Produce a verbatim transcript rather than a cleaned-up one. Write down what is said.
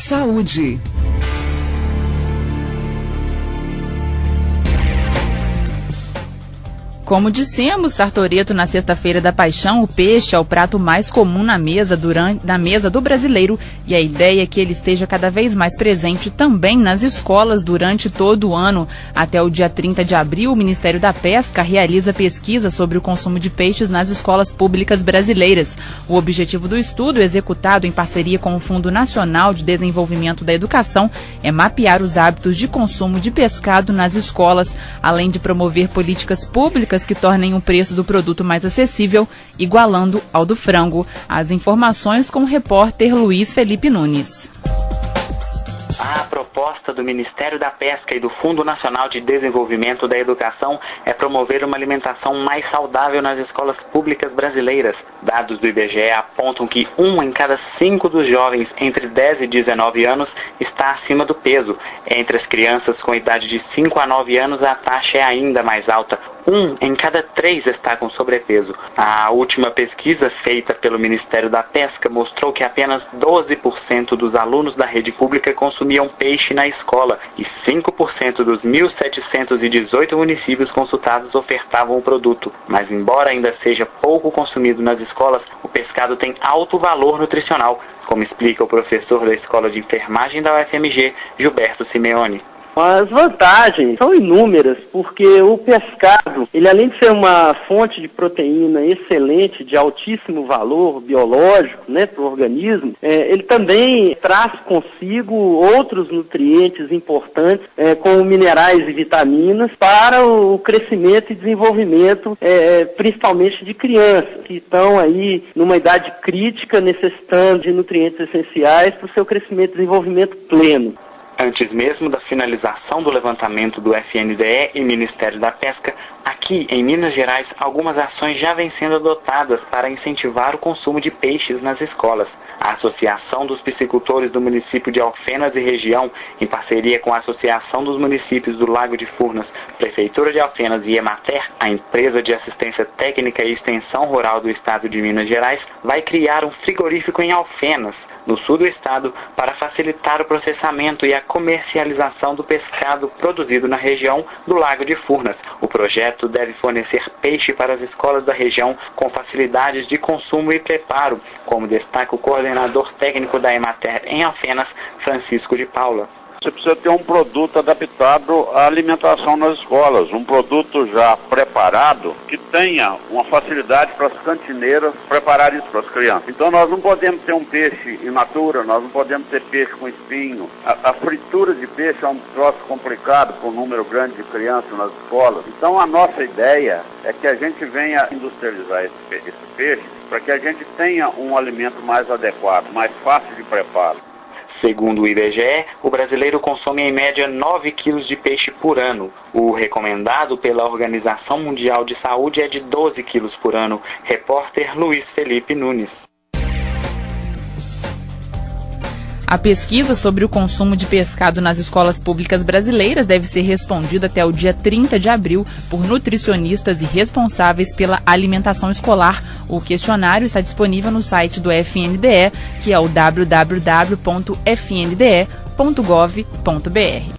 Saúde. Como dissemos, Sartoreto, na Sexta-feira da Paixão, o peixe é o prato mais comum na mesa, durante, na mesa do brasileiro, e a ideia é que ele esteja cada vez mais presente também nas escolas durante todo o ano. Até o dia trinta de abril, o Ministério da Pesca realiza pesquisa sobre o consumo de peixes nas escolas públicas brasileiras. O objetivo do estudo, executado em parceria com o Fundo Nacional de Desenvolvimento da Educação, é mapear os hábitos de consumo de pescado nas escolas, além de promover políticas públicas que tornem o preço do produto mais acessível, igualando ao do frango. As informações com o repórter Luiz Felipe Nunes. A proposta do Ministério da Pesca e do Fundo Nacional de Desenvolvimento da Educação é promover uma alimentação mais saudável nas escolas públicas brasileiras. Dados do I B G E apontam que um em cada cinco dos jovens entre dez e dezenove anos está acima do peso. Entre as crianças com idade de cinco a nove anos, a taxa é ainda mais alta. Um em cada três está com sobrepeso. A última pesquisa feita pelo Ministério da Pesca mostrou que apenas doze por cento dos alunos da rede pública consumiam peixe na escola e cinco por cento dos mil setecentos e dezoito municípios consultados ofertavam o produto. Mas embora ainda seja pouco consumido nas escolas, o pescado tem alto valor nutricional, como explica o professor da Escola de Enfermagem da U F M G, Gilberto Simeone. As vantagens são inúmeras, porque o pescado, ele além de ser uma fonte de proteína excelente, de altíssimo valor biológico, né, para o organismo, é, ele também traz consigo outros nutrientes importantes, é, como minerais e vitaminas, para o crescimento e desenvolvimento, é, principalmente de crianças, que estão aí numa idade crítica, necessitando de nutrientes essenciais para o seu crescimento e desenvolvimento pleno. Antes mesmo da finalização do levantamento do F N D E e Ministério da Pesca, aqui em Minas Gerais, algumas ações já vêm sendo adotadas para incentivar o consumo de peixes nas escolas. A Associação dos Piscicultores do município de Alfenas e região, em parceria com a Associação dos Municípios do Lago de Furnas, Prefeitura de Alfenas e Emater, a empresa de assistência técnica e extensão rural do estado de Minas Gerais, vai criar um frigorífico em Alfenas, no sul do estado, para facilitar o processamento e a comercialização do pescado produzido na região do Lago de Furnas. O projeto deve fornecer peixe para as escolas da região com facilidades de consumo e preparo, como destaca o coordenador técnico da Emater em Alfenas, Francisco de Paula. Você precisa ter um produto adaptado à alimentação nas escolas, um produto já preparado que tenha uma facilidade para as cantineiras preparar isso para as crianças. Então nós não podemos ter um peixe in natura, nós não podemos ter peixe com espinho. A, a fritura de peixe é um troço complicado para um número grande de crianças nas escolas. Então a nossa ideia é que a gente venha industrializar esse, esse peixe para que a gente tenha um alimento mais adequado, mais fácil de preparo. Segundo o I B G E, o brasileiro consome em média nove quilos de peixe por ano. O recomendado pela Organização Mundial de Saúde é de doze quilos por ano. Repórter Luiz Felipe Nunes. A pesquisa sobre o consumo de pescado nas escolas públicas brasileiras deve ser respondida até o dia trinta de abril por nutricionistas e responsáveis pela alimentação escolar. O questionário está disponível no site do F N D E, que é o w w w ponto f n d e ponto gov ponto b r.